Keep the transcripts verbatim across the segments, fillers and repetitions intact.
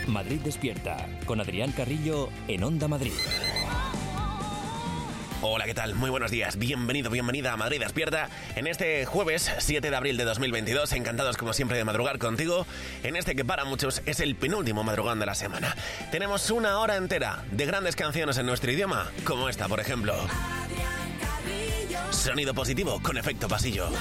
Madrid Despierta, con Adrián Carrillo en Onda Madrid. Hola, ¿qué tal? Muy buenos días. Bienvenido, bienvenida a Madrid Despierta en este jueves siete de abril de dos mil veintidós. Encantados como siempre de madrugar contigo en este que para muchos es el penúltimo madrugón de la semana. Tenemos una hora entera de grandes canciones en nuestro idioma, como esta, por ejemplo. Sonido positivo con efecto pasillo.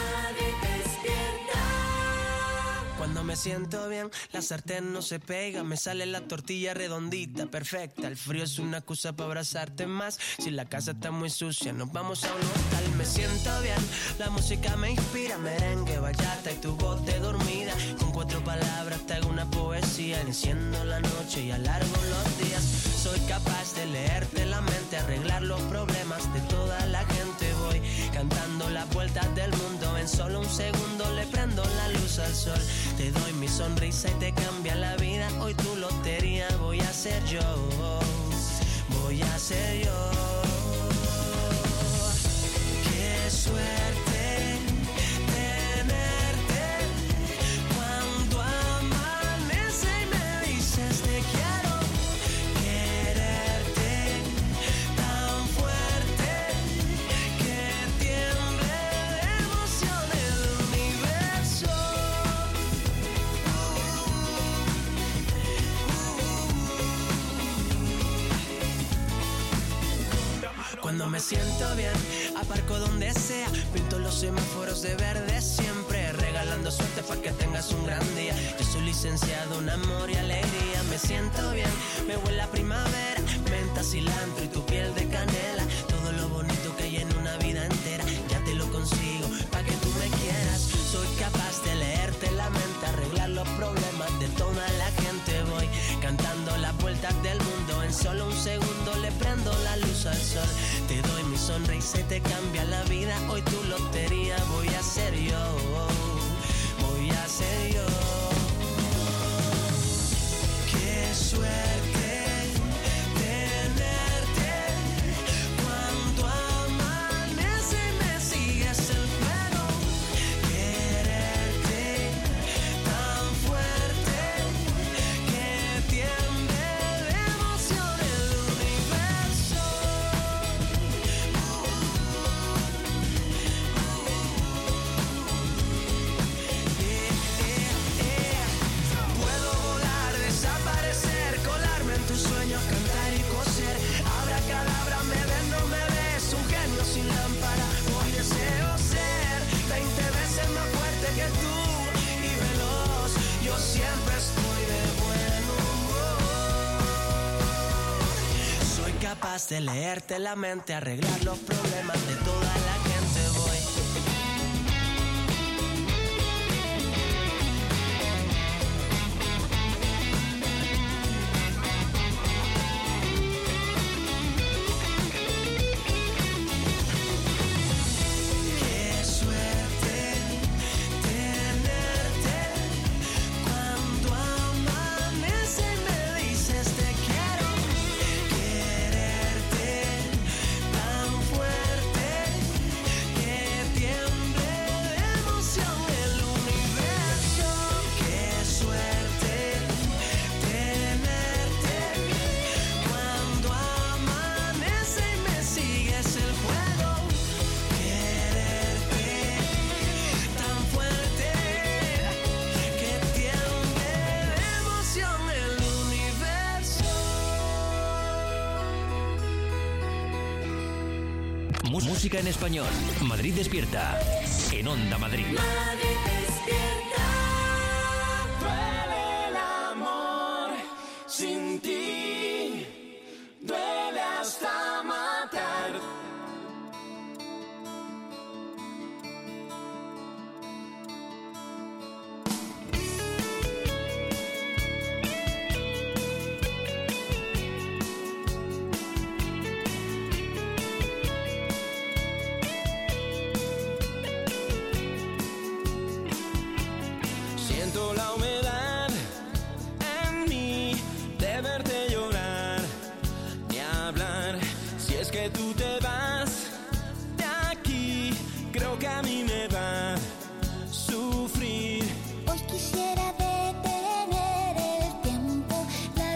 Cuando me siento bien, la sartén no se pega, me sale la tortilla redondita, perfecta. El frío es una excusa para abrazarte más. Si la casa está muy sucia, nos vamos a un hotel. Me siento bien, la música me inspira, merengue, bachata y tu voz de dormida. Con cuatro palabras te hago una poesía, enciendo la noche y alargo los días. Soy capaz de leerte la mente, arreglar los problemas de toda la gente. Voy cantando las vueltas del mundo, en solo un segundo le prendo la luz al sol. Te doy mi sonrisa y te cambia la vida. Hoy tu lotería voy a ser yo. Voy a ser yo. Qué suerte tenerte. Cuando amanece y me dices te quiero. Quererte tan fuerte que tiemble de emoción el universo. Cuando me siento bien, aparco donde sea, pinto los semáforos de verde siempre, regalando suerte para que tengas un gran día. Yo soy licenciado en amor y alegría. Me siento bien, me huele a primavera, menta, cilantro y tu piel de canela. Todo lo bonito que hay en una vida entera, ya te lo consigo para que tú me quieras. Soy capaz de leerte la mente, arreglar los problemas de toda la gente. Voy cantando las vueltas del mundo, en solo un segundo le prendo la luz al sol. Te doy mi sonrisa y te cambia la vida. Hoy tu lotería voy a ser yo. Voy a ser yo. Qué suerte tenerte. Cuando amanece y me sigues el fuego. Quererte tan fuerte que tiemble de emoción el universo. Puedo volar, desaparecer, colarme en tus sueños, cantar y coser. Abracadabra, me ves, no me ves, un genio sin lámpara. Hoy deseo ser veinte veces más fuerte que tú y veloz. Yo siempre estoy de buen humor. Soy capaz de leerte la mente, arreglar los problemas de toda la gente. Voy. Qué suerte tenerte. Cuando amanece y me dices te quiero. Quererte tan fuerte que tiemble de emoción el universo. Qué suerte tenerte. Cuando amanece y me sigues el juego. Quererte tan fuerte que tiemble de emoción el universo. Mu- Música en español. Madrid Despierta en Onda Madrid. Madrid despierta. Duele el amor sin ti. Duele hasta matar. Siento la humedad en mí de verte llorar y hablar. Si es que tú te vas de aquí, creo que a mí me va a sufrir. Hoy quisiera detener el tiempo, la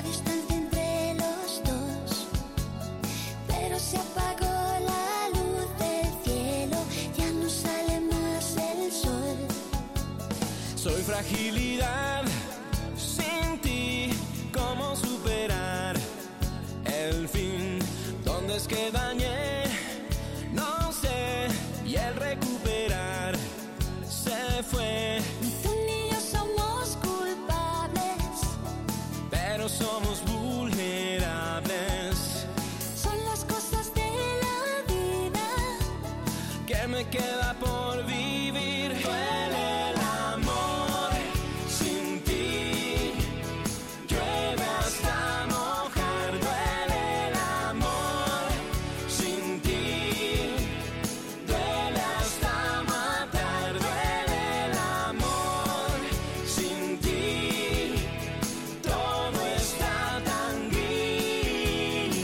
Soy fragilidad, sin ti, ¿cómo superar el fin? ¿Dónde es que dañé? No sé, y el recuperar se fue. Ni tú ni yo somos culpables, pero somos vulnerables. son las cosas de la vida. ¿Qué me queda por vivir? Duele el amor sin ti, llueve hasta mojar. Duele el amor sin ti, duele hasta matar. Duele el amor sin ti, todo está tan gris.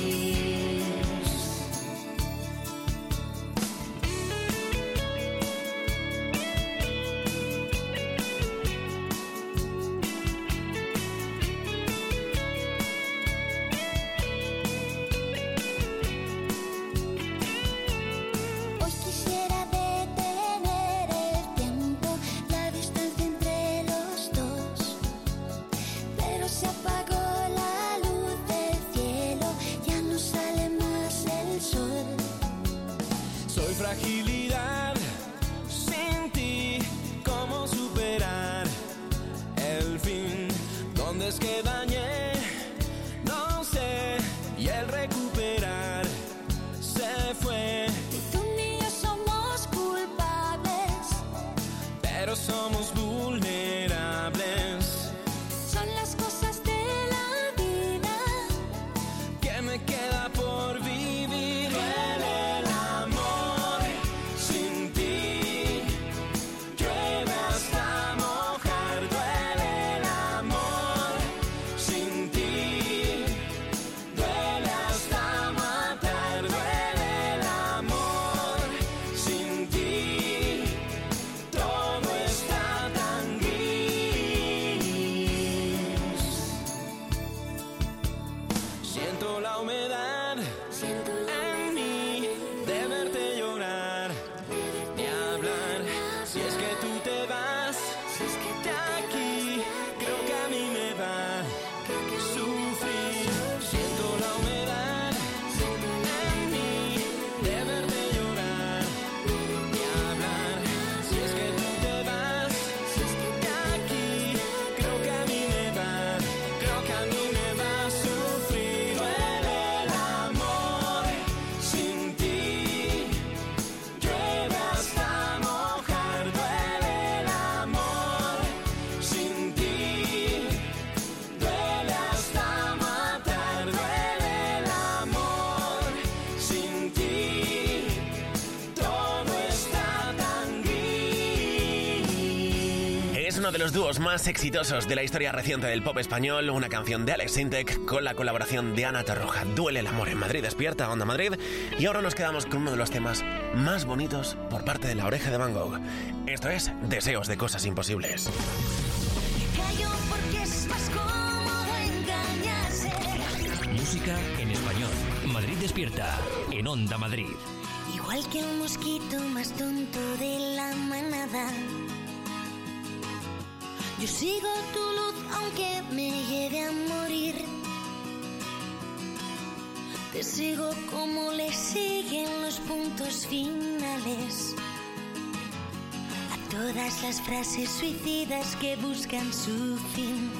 Hoy quisiera detener el tiempo, la distancia entre los dos, pero se apagó la luz del cielo, ya no sale más el sol. Soy fragilidad, sin ti, ¿cómo superar el fin? ¿Dónde es que dañé? No sé, y el recuperar se fue. Ni tú ni yo somos culpables, Pero somos vulnerables. son las cosas de la vida. ¿Qué me queda por vivir? Duele el amor sin ti, llueve hasta mojar. Duele el amor sin ti, duele hasta matar. Duele el amor sin ti, todo está tan gris. Siento la humedad Siento la en mí de verte llorar, ni hablar. Si es que tú te vas si es que de aquí, creo que a mí me va a sufrir. Siento la humedad en mí de verte llorar, ni hablar. Si es que tú te vas de aquí, creo que a mí me va, creo que a mí me va a sufrir. Duele el amor sin ti, llueve hasta mojar. Duele el amor sin ti, duele hasta matar. Duele el amor sin ti, todo está tan gris. Es uno de los dúos más exitosos de la historia reciente del pop español, una canción de Alex Sintek con la colaboración de Ana Torroja. Duele el amor en Madrid Despierta, Onda Madrid. Y ahora nos quedamos con uno de los temas más bonitos por parte de La Oreja de Van Gogh. Esto es Deseos de cosas imposibles. callo porque es más cómodo engañarse. Música en español. Madrid Despierta, en Onda Madrid. Igual que el mosquito más tonto de la manada, yo sigo tu luz aunque me lleve a morir. Te sigo como le siguen los puntos finales a todas las frases suicidas que buscan su fin.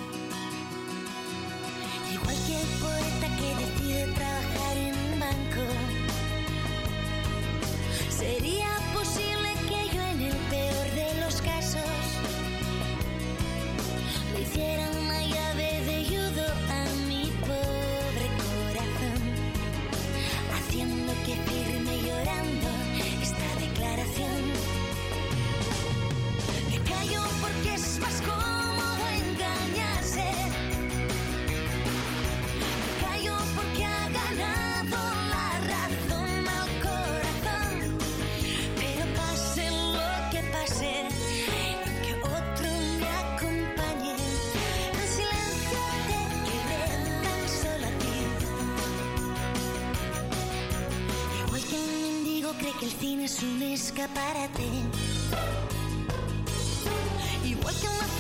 Igual que el poeta que decide trabajar en un banco, sería posible que yo en el peor de los casos le hiciera una llave de judo a mi pobre corazón, haciendo que firme llorando esta declaración. Que callo porque es más cómodo engañarse. Que callo porque ha ganado la razón al corazón. Pero pase lo que pase, que otro me acompañe. En silencio te quedé tan solo a ti. Igual que un mendigo cree que el cine es un escaparate. Igual que una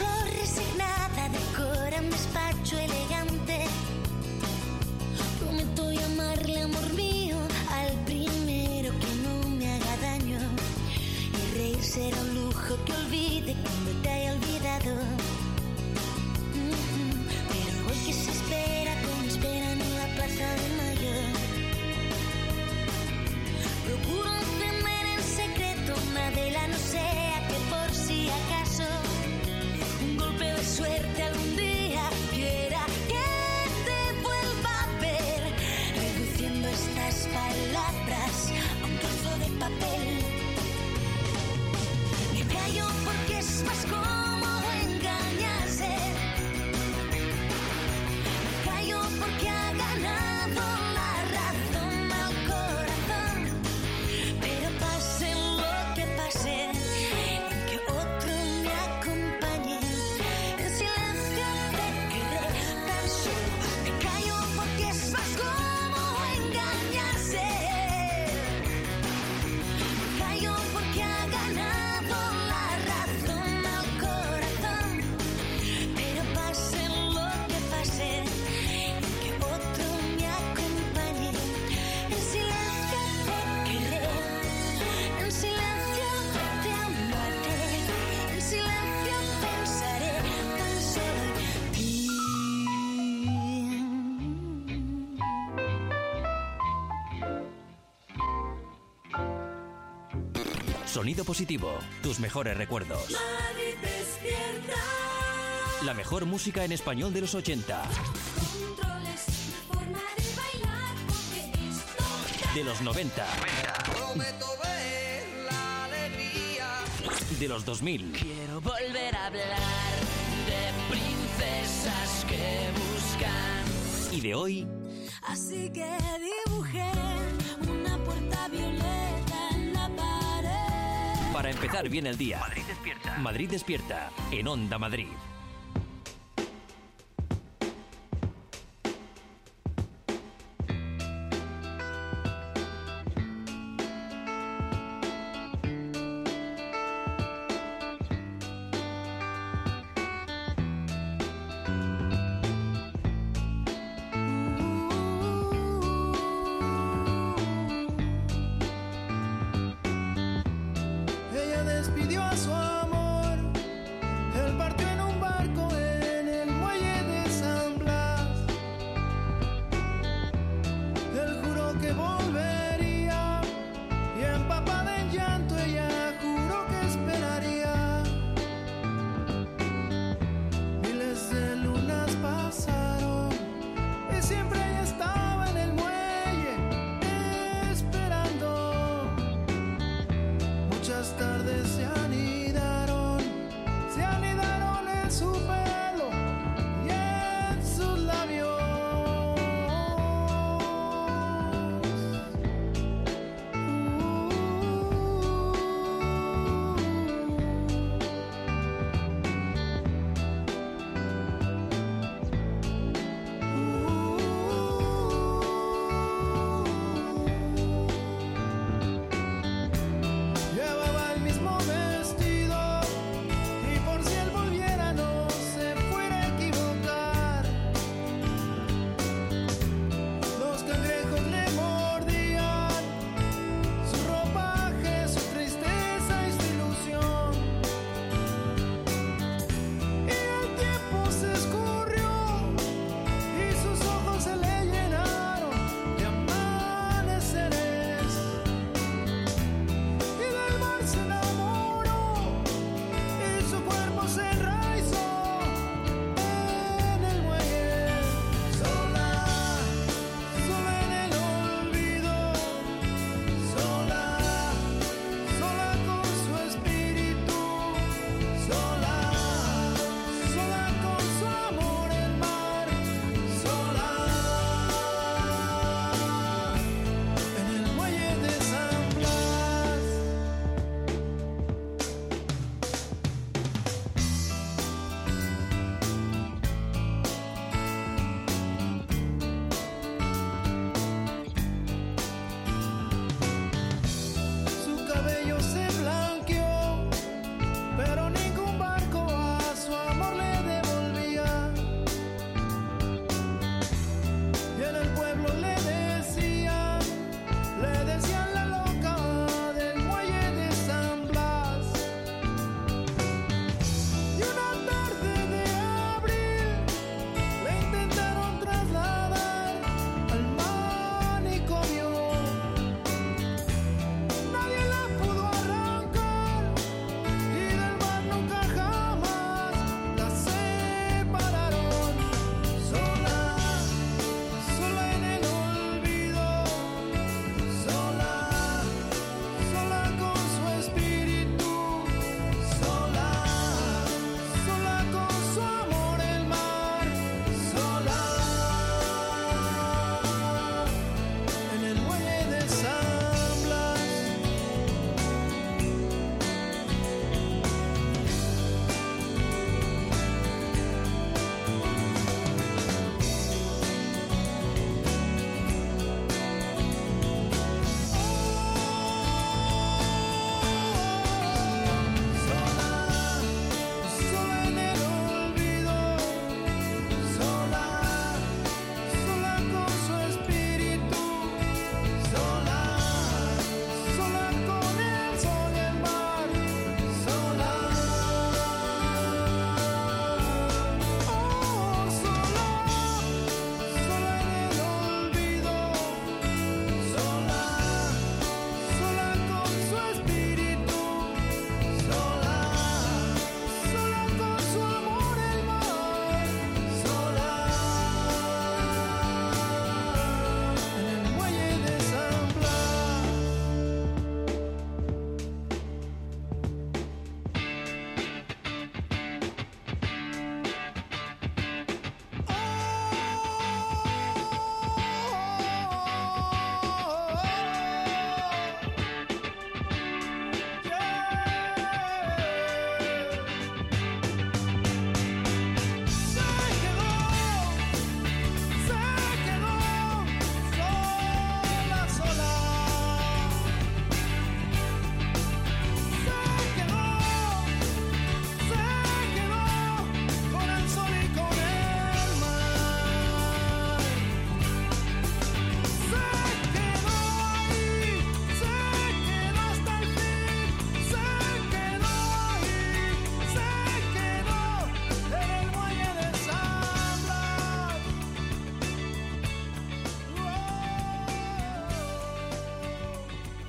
por suerte algún día quiera que te vuelva a ver, reduciendo estas palabras a un trozo de papel. Me callo porque es más cómodo engañarse. Me callo porque ha ganado la razón al corazón. Pero pase lo que pase, que otro me acompañe. En silencio te querré tan solo. Me callo porque es más cómodo engañarse. Me callo porque ha ganado la razón al corazón. Pero pase lo que pase, que otro me acompañe. En silencio te querré, en silencio te amaré, en silencio pensaré tan solo en ti. Sonido Positivo, tus mejores recuerdos. Madrid despierta. La mejor música en español de los ochenta, Controles, forma de bailar, porque esto de los noventa, Prometo ver la alegría. de los dos mil Quiero volver a hablar de princesas que buscan. y de hoy. Así que dibujé una puerta violeta en la pared. Para empezar bien el día. Madrid despierta. Madrid despierta en Onda Madrid. Ella despidió a su amor, él partió en un bar.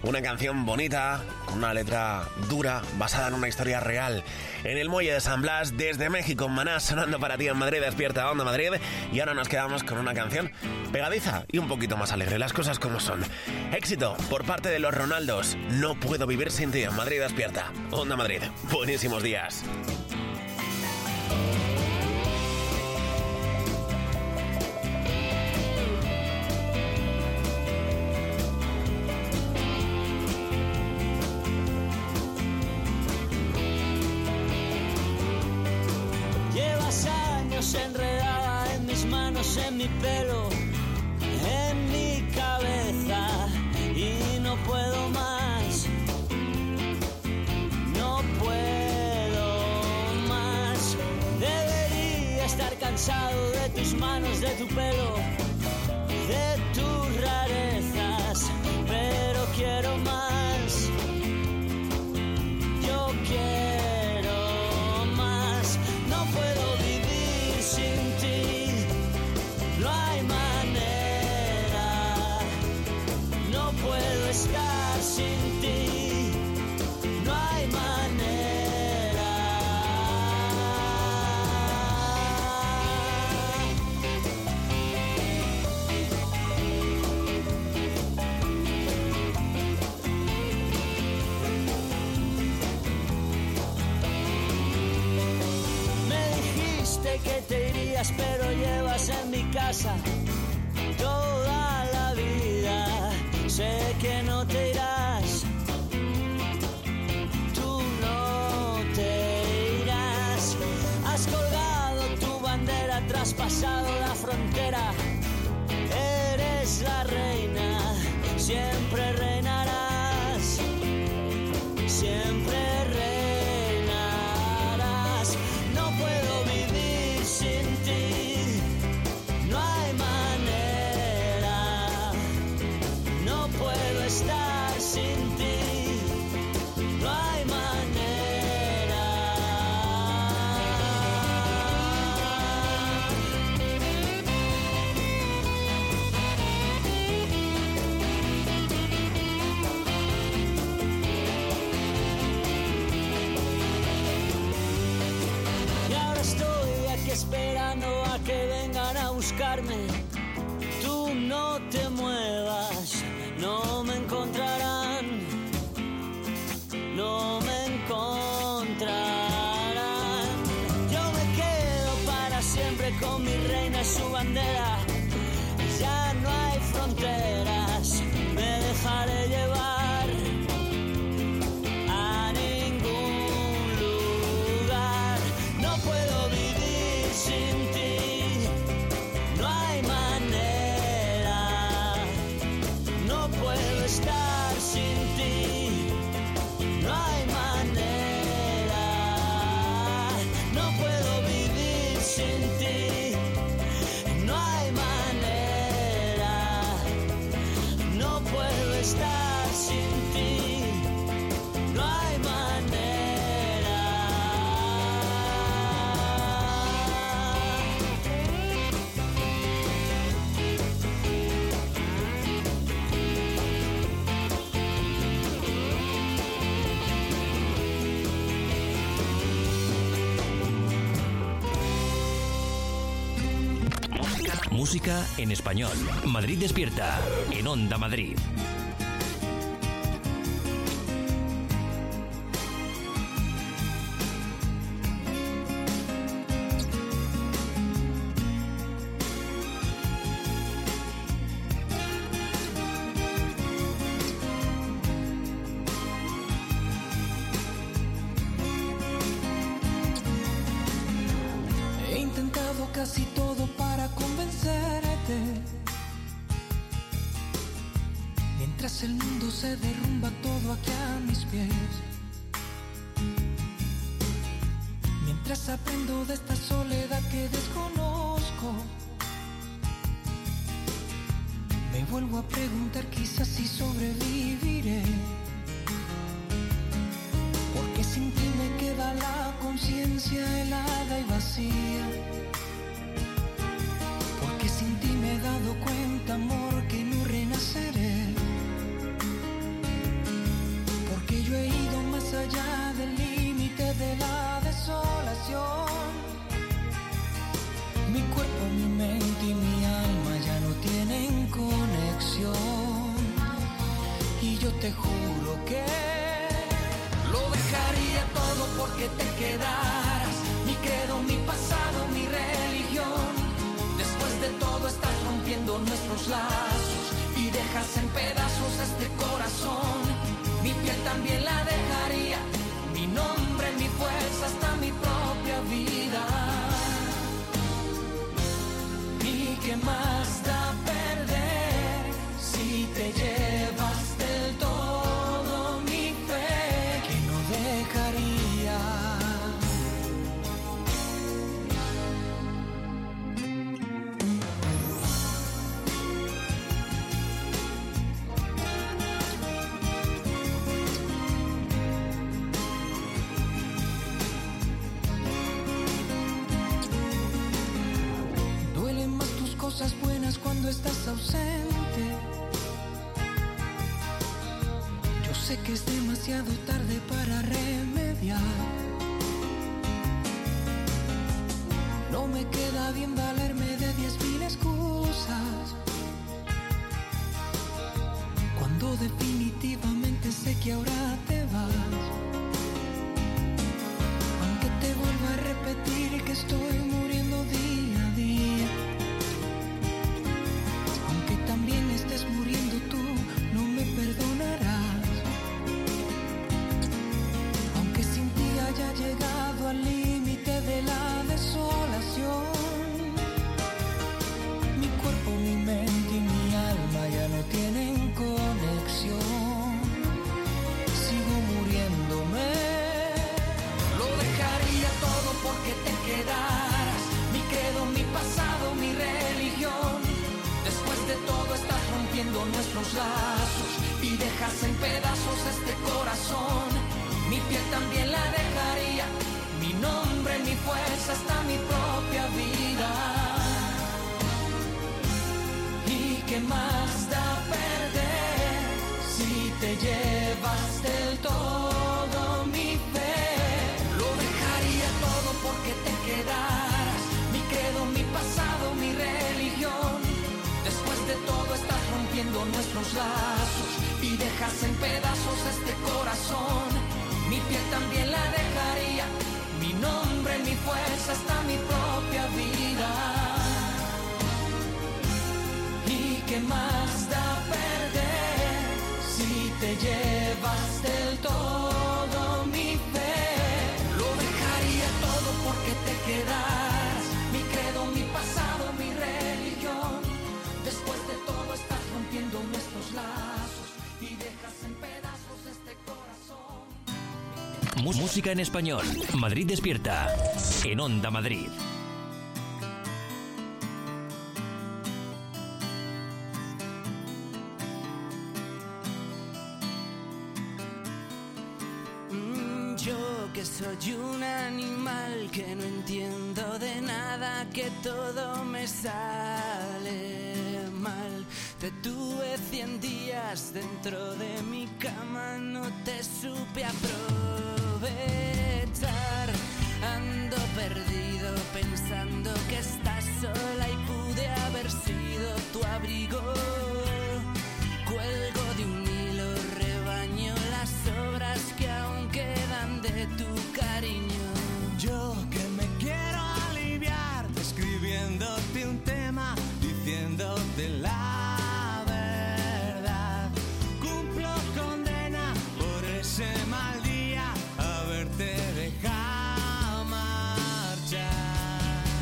Una canción bonita, con una letra dura, basada en una historia real. En el muelle de San Blas, desde México, Maná, sonando para ti en Madrid Despierta, Onda Madrid. Y ahora nos quedamos con una canción pegadiza y un poquito más alegre, las cosas como son. Éxito por parte de los Ronaldos. No puedo vivir sin ti en Madrid Despierta, Onda Madrid. Buenísimos días. Enredada en mis manos, en mi pelo, en mi cabeza, y no puedo más, no puedo más. Debería estar cansado de tus manos, de tu pelo, de tus rarezas, pero quiero más, yo quiero. Sin ti no hay manera, no puedo estar sin ti, no hay manera. Me dijiste que te irías, pero llevas en mi casa toda la vida. Sé que no te irás, tú no te irás. Has colgado tu bandera, traspasado la frontera. Eres la reina, siempre reinarás, siempre reinarás. No puedo vivir sin ti, no hay manera, no puedo estar sin ti, no hay manera. Y ahora estoy aquí esperando a que vengan a buscarme. Tú no te muevas, no me encontrarán, no me encontrarán. Yo me quedo para siempre con mi reina y su bandera. Ya no hay fronteras, me dejaré llevar a ningún lugar. No puedo vivir sin ti, no hay manera, no puedo estar sin ti, no hay manera, no puedo vivir sin ti, no hay manera, no puedo estar sin ti, no hay manera. Música en español. Madrid Despierta, en Onda Madrid. He intentado casi todo para convencerte. Mientras el mundo se derrumba todo aquí a mis pies. Mientras aprendo de esta soledad que desconozco. Me vuelvo a preguntar quizás si sobreviviré. Porque sin ti me queda la conciencia helada y vacía. Porque sin ti me he dado cuenta, amor, que no renaceré. nuestros lazos y dejas en pedazos este corazón. Mi piel también la dejaría, mi nombre, mi fuerza, hasta mi propia vida. ¿Y qué más da perder si te llevas del todo mi fe que no dejaría? Duelen más tus cosas buenas cuando estás ausente. Yo sé que es demasiado tarde para remediar. No me queda bien valerme de diez mil excusas, cuando definitivamente sé que ahora te vas. Aunque te vuelva a repetir que estoy muriendo día a día, aunque también estés muriendo tú, no me perdonarás. Aunque sin ti haya llegado al límite de la desolación, mi cuerpo, mi mente y mi alma ya no tienen conexión. Sigo muriéndome. Lo dejaría todo porque te quedaras, mi credo, mi pasado, mi religión. Después de todo estás rompiendo nuestros lazos y dejas en pedazos este corazón. Mi piel también la dejaría, mi nombre, mi fuerza, hasta mi propia vida. ¿Y qué más da perder si te llevas del todo mi fe? Lo dejaría todo porque te quedaras, mi credo, mi pasado, mi religión. Después de todo estás rompiendo nuestros lazos y dejas en pedazos este corazón. Mi piel también la dejaría, mi nombre, mi fuerza, hasta mi propia vida. ¿Y qué más da perder si te llevas del todo mi fe? Lo dejaría todo porque te quedaras, mi credo, mi pasado, mi religión. Después de todo estás rompiendo nuestros lazos y dejas en pedazos este corazón. Música en español. Madrid Despierta. En Onda Madrid. Mm, yo que soy un animal que no entiendo de nada, que todo me sale mal. Te tuve cien días dentro de mi cama, no te supe aprovechar. Ando perdido pensando que estás sola y pude haber sido tu abrigo. Cuelgo de un hilo, rebaño las sobras que aún quedan de tu cariño. Yo que me quiero aliviar, escribiéndote un tema, diciéndote la verdad. Cumplo condena por ese mal día, haberte dejado marchar.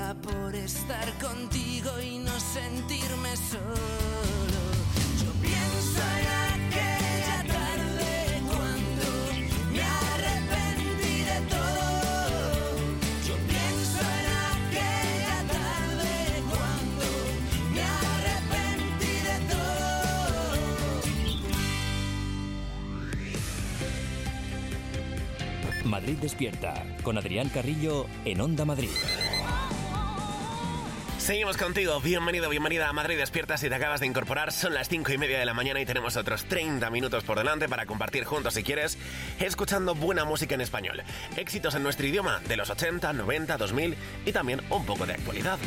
daría por estar contigo y no sentirme solo. Yo pienso en aquella tarde cuando me arrepentí de todo. Yo pienso en aquella tarde cuando me arrepentí de todo. Madrid Despierta, con Adrián Carrillo en Onda Madrid. Seguimos contigo, bienvenido, bienvenida a Madrid Despierta. Si te acabas de incorporar, son las cinco y media de la mañana y tenemos otros treinta minutos por delante para compartir juntos, si quieres, escuchando buena música en español. Éxitos en nuestro idioma de los ochenta, noventa, dos mil y también un poco de actualidad.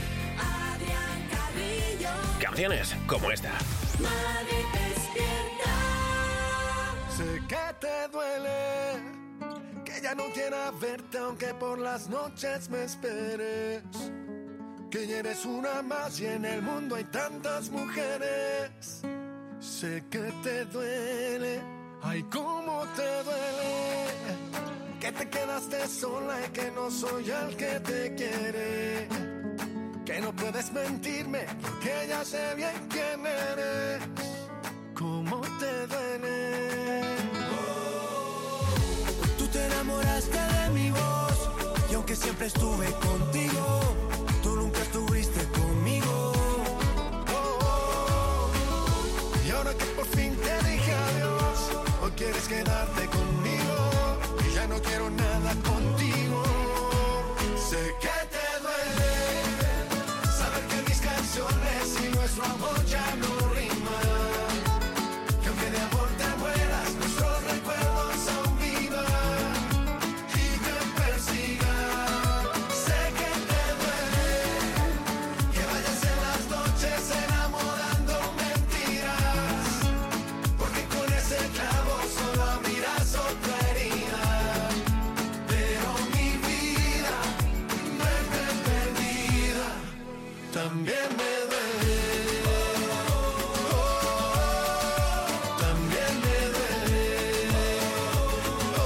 Canciones como esta. Madrid Despierta. Sé que te duele, que ya no quiera verte aunque por las noches me esperes. Que ya eres una más y en el mundo hay tantas mujeres. Sé que te duele, ay cómo te duele, que te quedaste sola y que no soy el que te quiere. Que no puedes mentirme porque ya sé bien quién eres. Cómo te duele. Tú te enamoraste de mi voz y aunque siempre estuve contigo, tú nunca estuviste conmigo. Oh, oh. Y ahora que por fin te dije adiós, hoy quieres quedarte conmigo y ya no quiero nada contigo. Sé que te duele saber que mis canciones y nuestro amor ya no riman, que aunque de amor te mueras, nuestros recuerdos aún vivan y te persigan. Sé que te duele que vayas en las noches enamorando mentiras, porque con ese clavo solo abrirás otra herida. Pero mi vida no es perdida, también me duele. Oh, también me duele. Oh,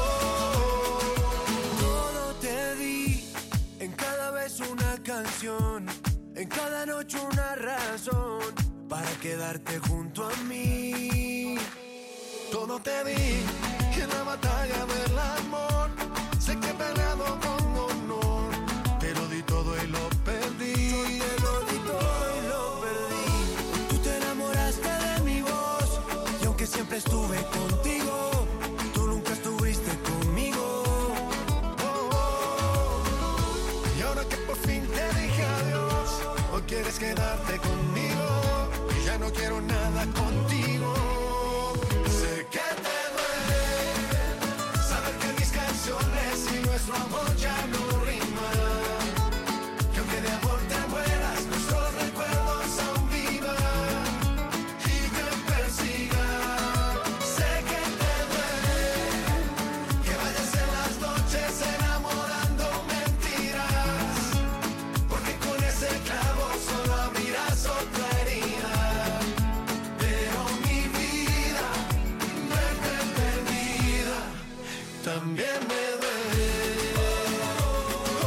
Todo te di, en cada beso una canción, en cada noche una razón para quedarte junto a mí. todo te di y en la batalla del amor sé que he peleado con honor. Te lo di todo y lo perdí. Yo te lo di todo y lo perdí. Tú te enamoraste de mi voz y aunque siempre estuve contigo, tú nunca estuviste conmigo. Oh, oh. Y ahora que por fin te dije adiós, hoy quieres quedarte conmigo y ya no quiero nada contigo. Sé que te duele saber que mis canciones y nuestro amor ya no riman, que aunque de amor te mueras, nuestros recuerdos aún vivan y te persigan. Sé que te duele que vayas en las noches enamorando mentiras, porque con ese clavo solo abrirás otra herida. Pero mi vida no es perdida, también me duele. Oh,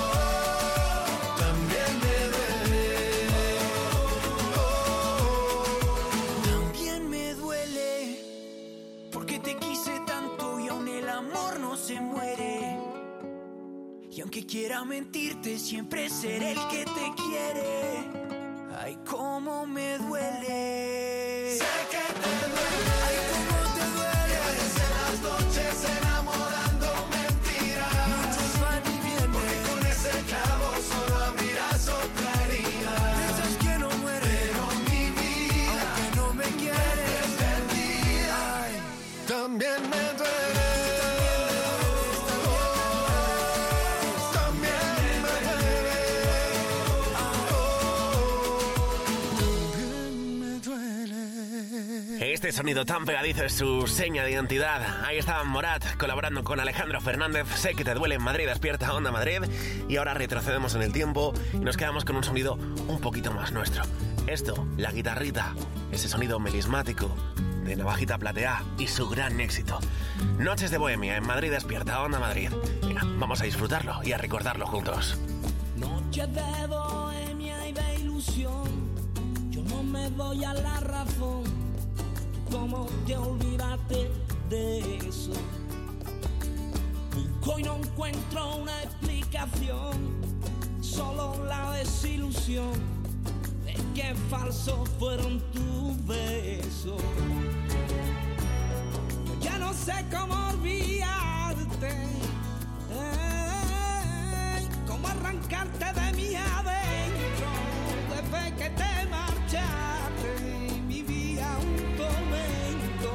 también me duele. Oh, También me duele porque te quise tanto y aún el amor no se muere. Y aunque quiera mentirte, siempre seré el que te quiere. Ay, cómo me duele. sé que te duele. Ay, cómo te Que duele. vayas en las noches enamorando mentiras, Muchos van y vienen, porque con ese clavo solo abrirás otra herida. piensas que no muere, Pero mi vida que no me quieres. es perdida, Ay, también me duele. Oh, también me duele. Oh, también me duele. Este sonido tan pegadizo es su seña de identidad. Ahí estaba Morat colaborando con Alejandro Fernández. Sé que te duele en Madrid Despierta, Onda Madrid. Y ahora retrocedemos en el tiempo y nos quedamos con un sonido un poquito más nuestro. Esto, la guitarrita, ese sonido melismático de Navajita Platea y su gran éxito. Noches de Bohemia en Madrid Despierta, Onda Madrid. Venga, vamos a disfrutarlo y a recordarlo juntos. no Noche de bohemia y de ilusión, yo no me doy a la razón. ¿Cómo te olvidaste de eso? Busco y no encuentro una explicación, solo la desilusión de que falsos fueron tus besos. Ya no sé cómo olvidarte, eh, cómo arrancarte de mi adentro. Desde que te marchaste, mi vida un tormento.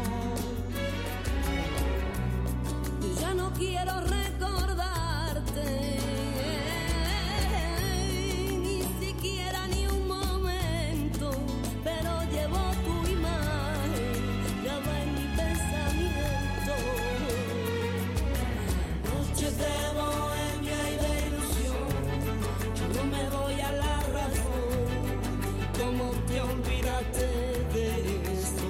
Ya no quiero recordarte, eh, ni siquiera ni un momento, pero llevo tu imagen grabada en mi pensamiento. Noches de bohemia y de ilusión, yo no me doy a la razón. ¿Cómo te olvidaste de esto?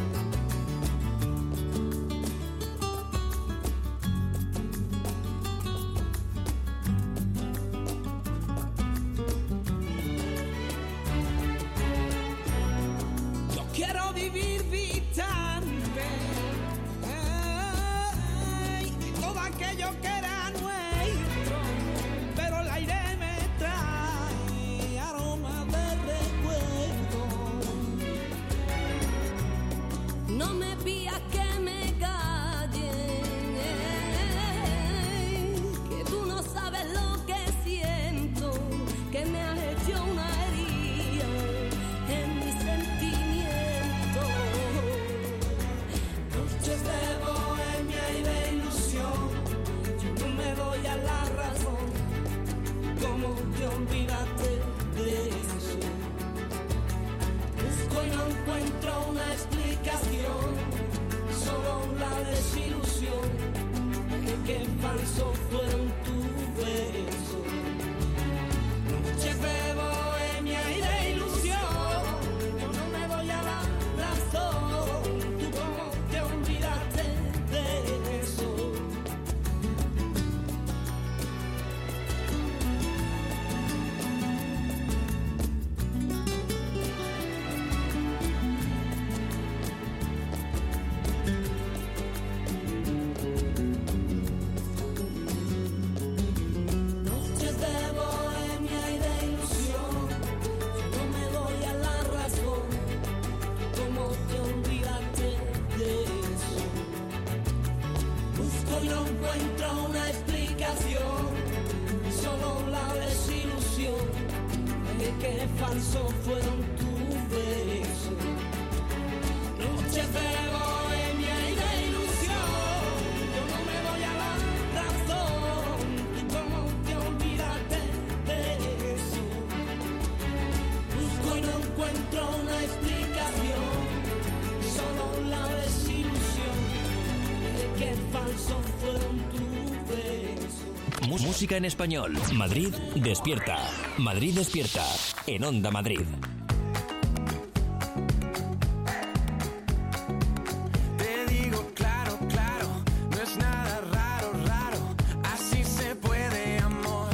Yo quiero vivir distante, ay, de todo aquello que era nuestro, pero el aire me trae aroma de recuerdo. No me pidas que me calle, que tú no sabes lo que siento, que me has hecho una herida en mi sentimiento. Noches de bohemia y de ilusión, yo no me doy a la razón. ¿Cómo te olvidaste de eso? Busco y no encuentro una explicación, solo la desilusión de que falsos fueron tus besos. Noches de bohemia y de ilusión, yo no me doy a la razón. ¿Tú cómo te olvidaste de eso? Noches de bohemia y de ilusión, yo no me doy a la razón. ¿Cómo te olvidaste de eso? Busco y no encuentro una explicación, solo la desilusión de que falsos fueron tus besos. Noches de bohemia y de ilusión, yo no me doy a la razón. ¿Y cómo te olvidaste de eso? Busco y no encuentro una explicación, solo la desilusión de que falsos fueron tus besos. Mu- Música en español. Madrid despierta. Madrid despierta. En Onda Madrid. Te digo claro, claro, no es nada raro, raro, así se puede, amor.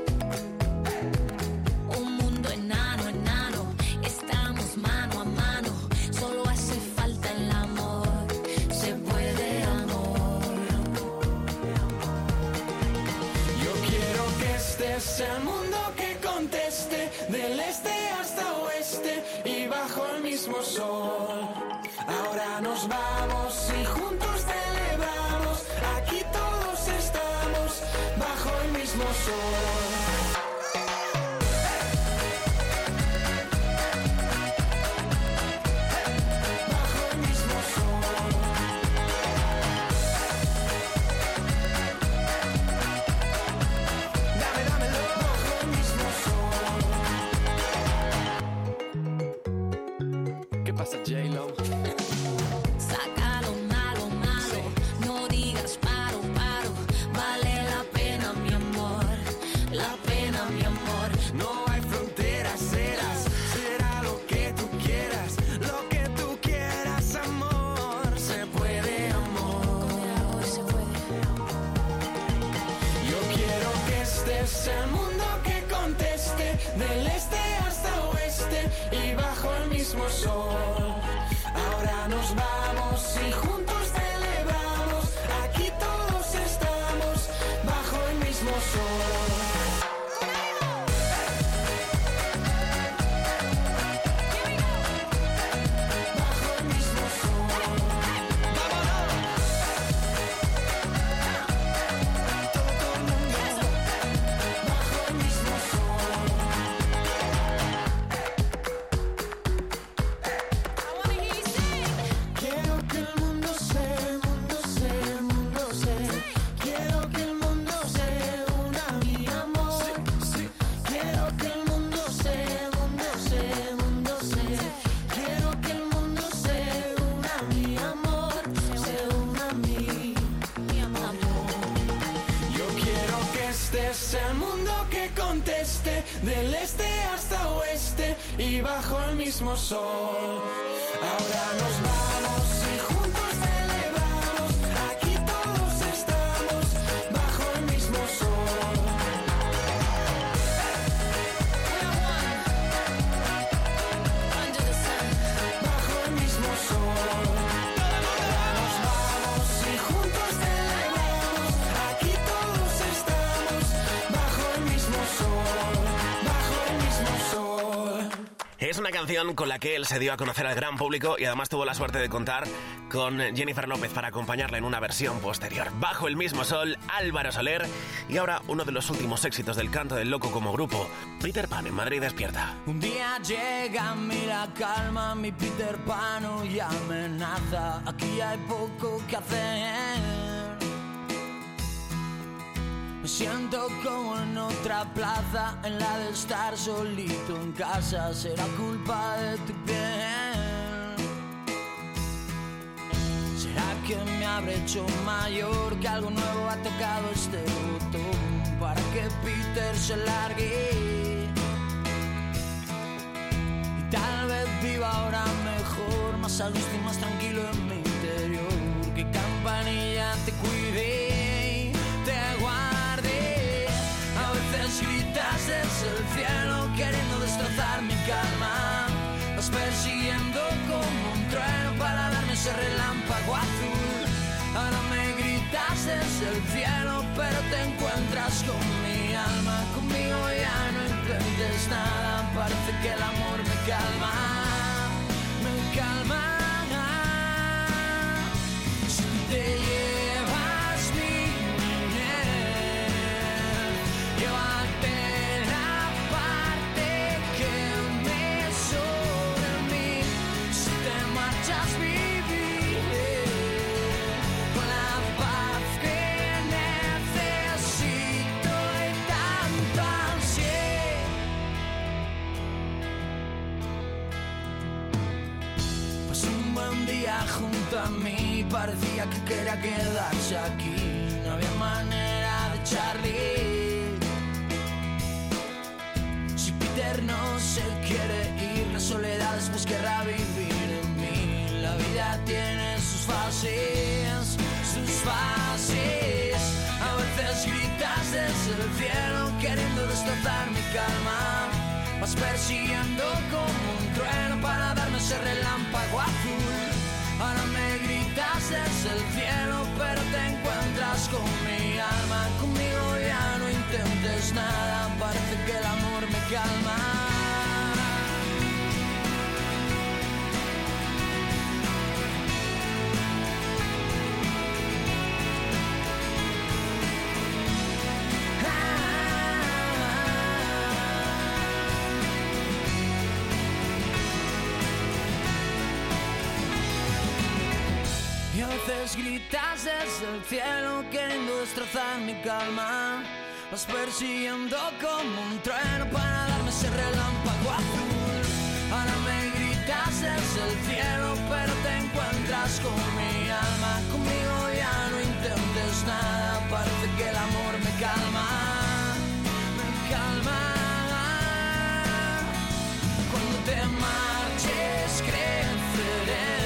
Un mundo enano, enano, estamos mano a mano, solo hace falta el amor, se puede, amor. Yo quiero que este sea el mundo que conteste, del este hasta oeste y bajo el mismo sol. Ahora nos vamos y juntos celebramos, aquí todos estamos bajo el mismo sol. Bajo el mismo sol. Dame, dámelo. Bajo el mismo sol. ¿Qué pasa, J-Lo? Saca lo malo, malo, no digas paro, paro, vale la pena, mi amor. La mismo sol. Ahora nos vamos y juntos celebramos. Aquí todos estamos bajo el mismo sol. Del este hasta oeste y bajo el mismo sol. Ahora nos vamos y juntos celebramos. Aquí todos estamos bajo el mismo sol. Bajo el mismo sol. Ahora nos vamos y juntos celebramos. Aquí todos estamos bajo el mismo sol. Es una canción con la que él se dio a conocer al gran público y además tuvo la suerte de contar con Jennifer López para acompañarla en una versión posterior. Bajo el mismo sol, Álvaro Soler, y ahora uno de los últimos éxitos del Canto del Loco como grupo, Peter Pan en Madrid Despierta. Un día llega a mí la calma, mi Peter Pan y amenaza. Aquí hay poco que hacer. Me siento como en otra plaza, en la de estar solito en casa. Será culpa de tu piel. ¿Será que me habré hecho mayor? Que algo nuevo ha tocado este botón para que Peter se largue. Y tal vez viva ahora mejor, más a gusto y más tranquilo en mi interior. Que Campanilla te cuide, te guarde. Gritas desde el cielo queriendo destrozar mi calma. Vas persiguiendo como un trueno para darme ese relámpago azul. Ahora me gritas desde el cielo pero te encuentras con mi alma. Conmigo ya no intentes nada, parece que el amor me calma. Me calma. Si te llevas mi niñez, llévate la parte que me sobra a mí. Si te marchas viviré con la paz que necesito y tanto ansié. Pasé un buen día junto a mí, parecía que quería quedarse aquí. No había manera de echarle. Si Peter no se quiere ir, la soledad después querrá vivir en mí. La vida tiene sus fases, sus fases. A veces gritas desde el cielo queriendo destrozar mi calma. Vas persiguiendo como un trueno para darme ese relámpago azul. Ahora me gritas desde el cielo pero te encuentras con mi alma. Conmigo ya no intentes nada, parece que el amor me calma. Y a veces gritas desde el cielo queriendo destrozar mi calma. Vas persiguiendo como un trueno para darme ese relámpago azul. Ahora me gritas desde el cielo pero te encuentras con mi alma. Conmigo ya no intentes nada, parece que el amor me calma. Me calma. Cuando te marches creceré,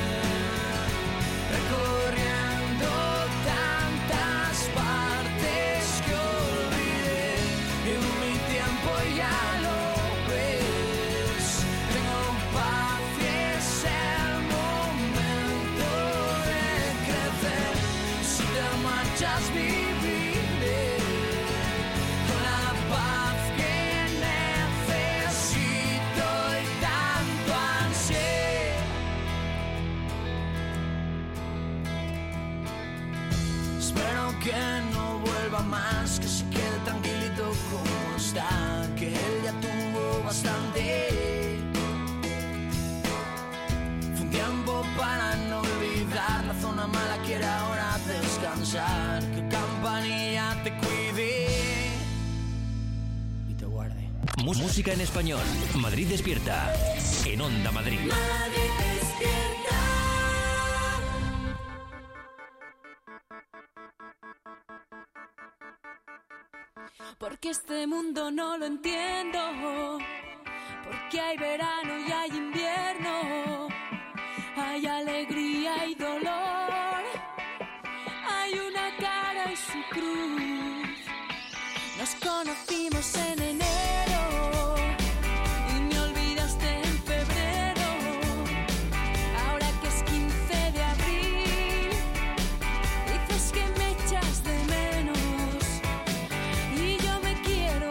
recorriendo tantas partes que olvidé. Y mi tiempo ya lo ves. Tengo paciencia más viviré con la paz que necesito y tanto ansié. Espero que no vuelva más, que se quede tranquilito como está, que él ya tuvo bastante. Fue un tiempo para no olvidar, la zona mala quiere ahora descansar. Que Campanilla te cuide y te guarde. Música en español. Madrid despierta. En Onda Madrid. Madrid despierta. Porque este mundo no lo entiendo, porque hay verano y hay invierno, hay alegría y dolor, hay una cara y su cruz. Nos conocimos en enero y me olvidaste en febrero. Ahora que es quince de abril, dices que me echas de menos y yo me quiero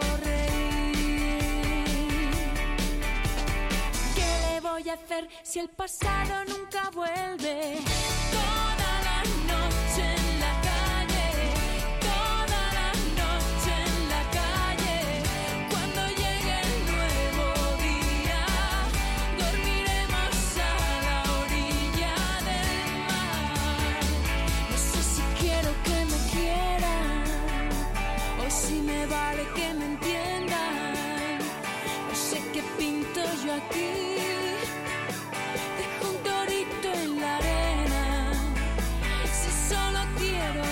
reír. ¿Qué le voy a hacer si el pasado nunca vuelve? Toda la noche en la calle, toda la noche en la calle. Cuando llegue el nuevo día, dormiremos a la orilla del mar. No sé si quiero que me quieran o si me vale que me entiendan. No sé qué pinto yo aquí. Dejo un torito en la arena, si solo quiero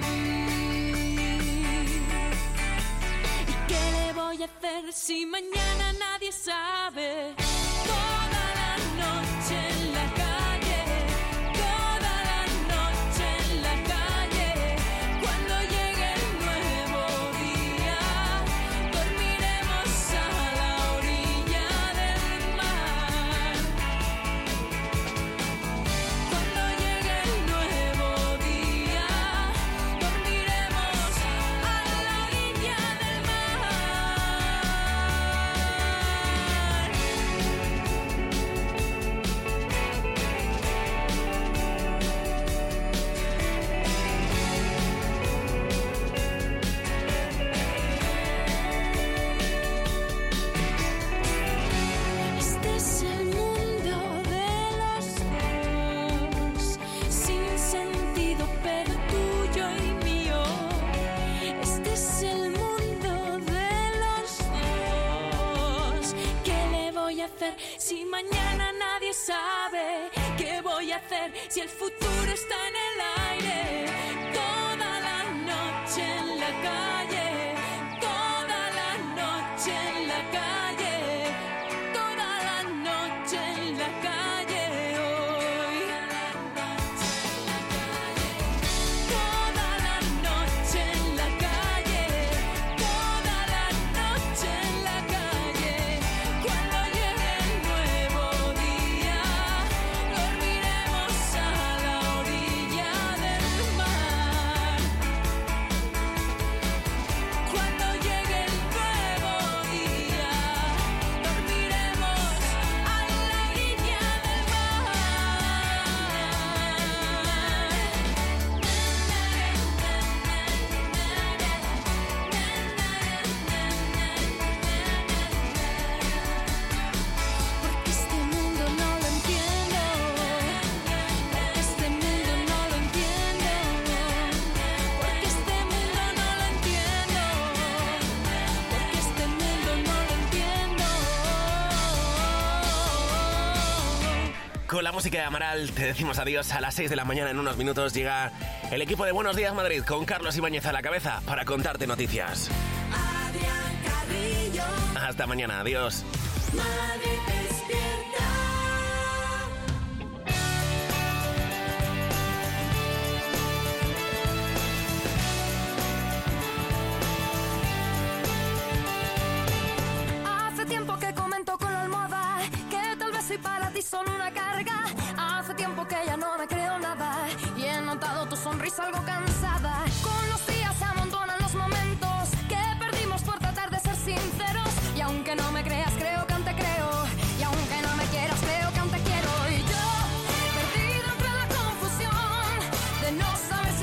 vivir. ¿Y qué le voy a hacer si mañana nadie sabe? Toda la noche en la calle, toda la noche en la calle. Cuando llegue el nuevo día, dormiremos a la orilla del mar. Cuando llegue el nuevo día, dormiremos a la orilla del mar. Este es el mundo de los dos, sin sentido pero tuyo y mío. Este es el mundo de los dos. ¿Qué le voy a hacer si mañana nadie sabe? ¿Qué voy a hacer si el futuro está en el aire? Toda la noche en la calle, toda la noche en la calle, toda la noche en la calle hoy. Toda la noche en la calle, toda la noche en la calle. Cuando llegue el nuevo día, dormiremos a la orilla del mar. Cuando llegue el nuevo día, dormiremos a la orilla del Porque este mundo no lo entiendo, porque este mundo no lo entiendo, porque este mundo no lo entiendo, porque este mundo no lo entiendo. Con la música de Amaral te decimos adiós. A las seis de la mañana, en unos minutos, llega el equipo de Buenos Días Madrid con Carlos Ibáñez a la cabeza para contarte noticias. Adrián Carrillo. Hasta mañana, adiós. Madrid despierta. Hace tiempo que comento con la almohada que tal vez soy para ti solo una carga. Hace tiempo que ya no me creo nada y he notado tu sonrisa algo cansada. Con los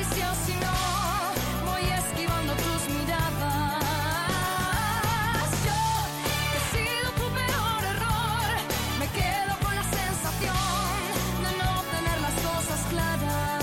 si sí o si no. Voy esquivando tus miradas. Yo, que he sido tu peor error, me quedo con la sensación de no tener las cosas claras.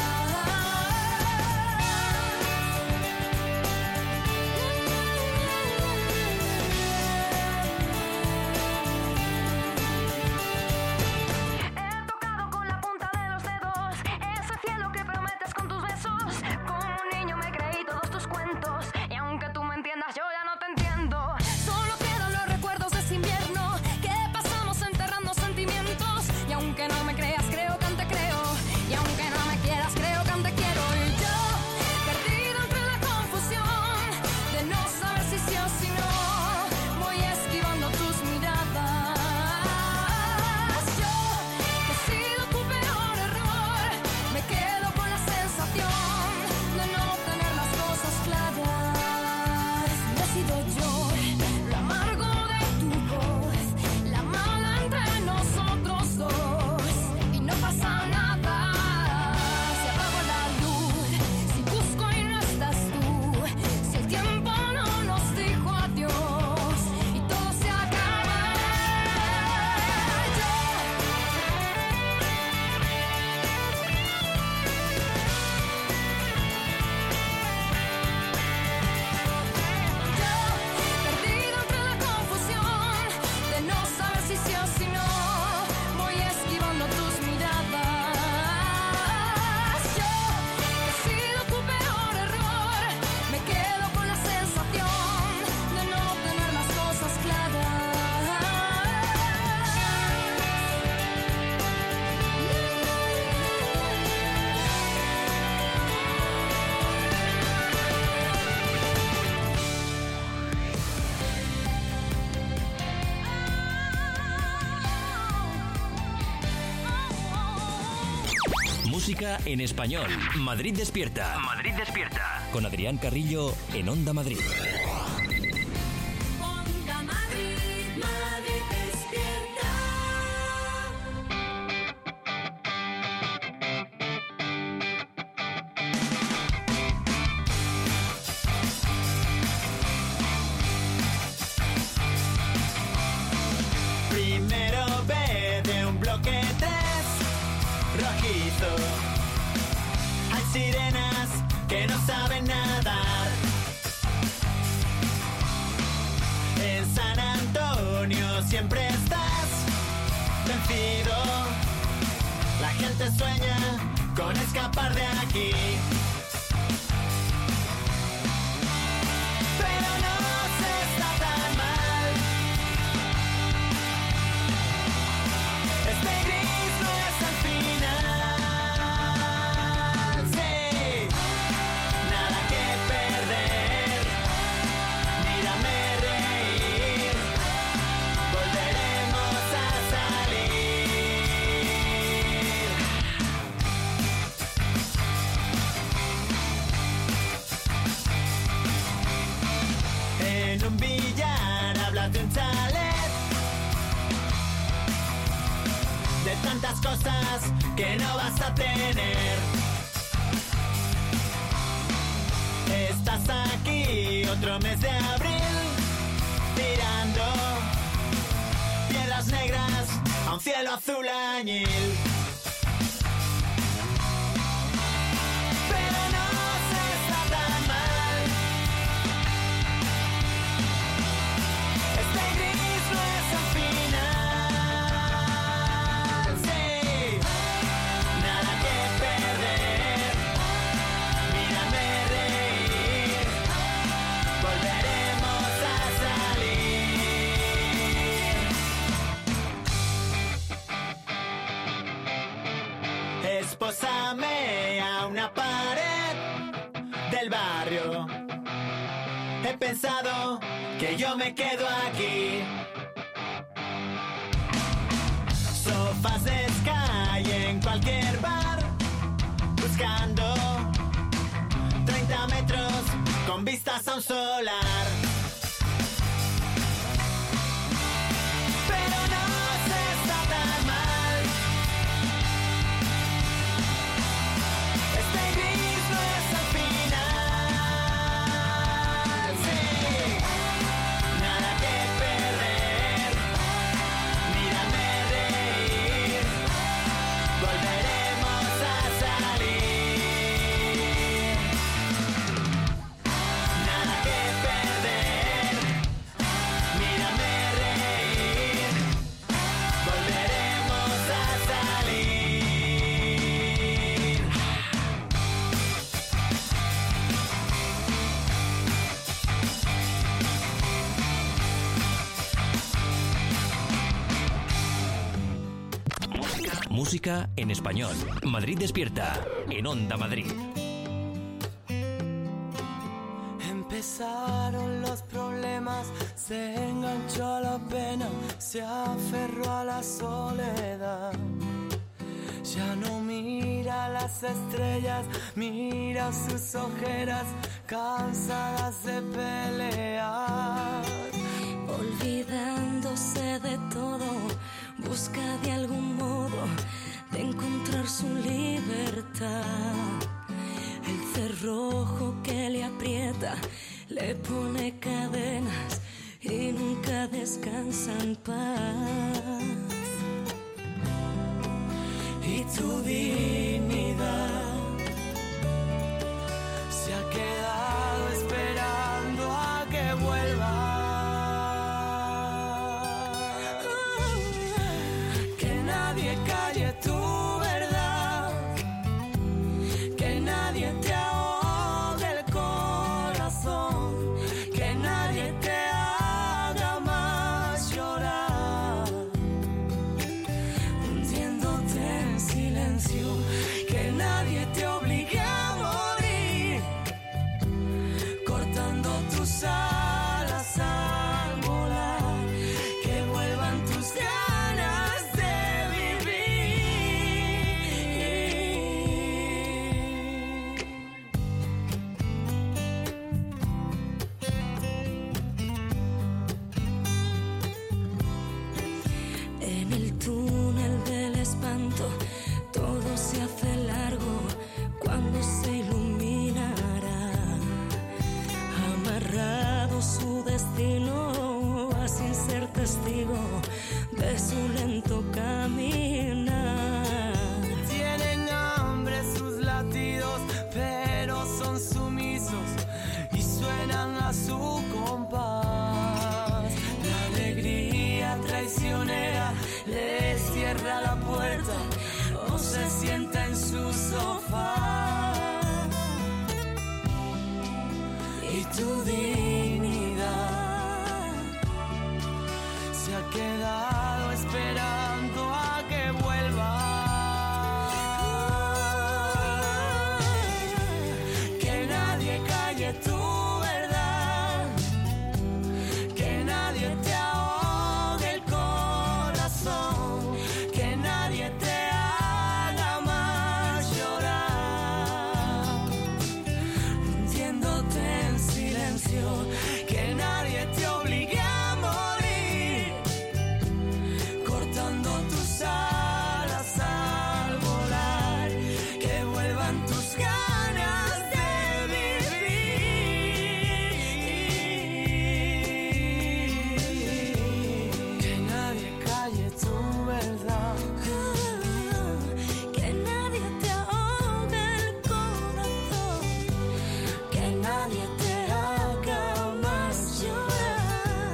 He tocado con la punta de los dedos ese cielo que prometes con tus besos. Como un niño me creí todos tus cuentos, y aunque tú me entiendas yo ya no te entiendo. Solo quedan los recuerdos de ese invierno que pasamos enterrando sentimientos. Y aunque no me creas creo que aún te creo, y aunque no me quieras creo que aún te quiero. Y yo, perdido entre la confusión de no saber si sí o si no, voy esquivando tus miradas. Yo, que he sido tu peor error, me quedo con la sensación de no tener las cosas claras. No he sido yo lo amargo de tu voz, la mala entre nosotros dos, y no pasa nada si apago la luz, si busco y no estás tú, si el tiempo no nos dijo adiós y todo se acaba. Yo, perdido entre la confusión de no saber si sí o si no, voy esquivando tus miradas. Yo, que he sido tu peor error, me quedo con la sensación de no tener las cosas Música en español. Madrid despierta. Madrid despierta. Con Adrián Carrillo en Onda Madrid. Onda Madrid, Madrid despierta. Primero ve de un bloque tres rojizo. Hay sirenas que no saben nadar. En San Antonio siempre estás vencido. La gente sueña con escapar de aquí. Pero no se está tan mal. Este gris no es el final. Sí, nada que perder. Mírame reír. Volveremos a salir. En un billar hablas de un chalet, de tantas cosas que no vas a tener. Estás aquí otro mes de abril, tirando piedras negras a un cielo azul añil. Pero no se está tan mal. Este gris no es el final. Sí, nada que perder. Mírame reír. Volveremos a salir. Espósame a una pared del barrio. He pensado que yo me quedo aquí. Sofás de Sky en cualquier bar, buscando treinta metros con vistas a un solar. Pero no se está tan mal. Este gris no es música en español. Madrid Despierta, en Onda Madrid. Empezaron los problemas, se enganchó a la pena, se aferró a la soledad. Ya no mira las estrellas, mira sus ojeras, cansadas de pelear. Olvidándose de todo, busca de algún modo de encontrar su libertad. El cerrojo que le aprieta, le pone cadenas y nunca descansa en paz. Y tu dignidad se ha quedado esperando a que vuelva. Que nadie calle tu verdad, que nadie te ahogue el corazón, que nadie te haga más llorar, hundiéndote en silencio, que nadie te obligue a morir, cortando tus alas al volar, que vuelvan tus ganas de En el túnel del espanto todo se hace largo cuando se iluminará. Amarrado su destino a sin ser testigo de su lento caminar. Tienen hambre sus latidos, pero son sumisos y suenan a su compás. La alegría traicionera les cierra la puerta o se sienta en su sofá. Y tu dignidad se ha quedado esperando a que vuelva. Que nadie calle tu verdad, que nadie te ahogue el corazón, que nadie te haga más llorar, hundiéndote en silencio, que nadie te obligue a morir, cortando tus alas al volar, que vuelvan tus ganas de vivir, que nadie calle tu verdad, que nadie te ahogue el corazón, que nadie te haga más llorar,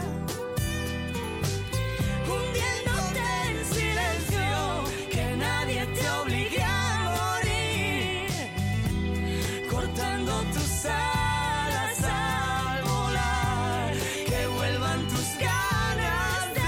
hundiéndote en silencio, que nadie te obligue a morir, cortando tus alas al volar, que vuelvan tus ganas de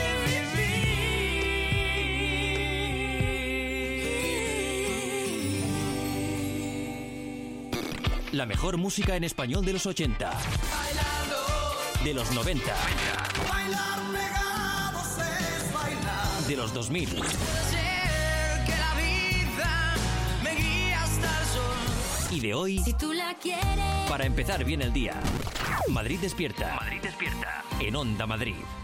vivir. La mejor música en español de los ochenta, de los noventa, Bailar pegados es bailar. de los dos mil Que la vida me guía hasta el sol. y de hoy, Si tú la quieres. para empezar bien el día. Madrid Despierta. Madrid Despierta. En Onda Madrid.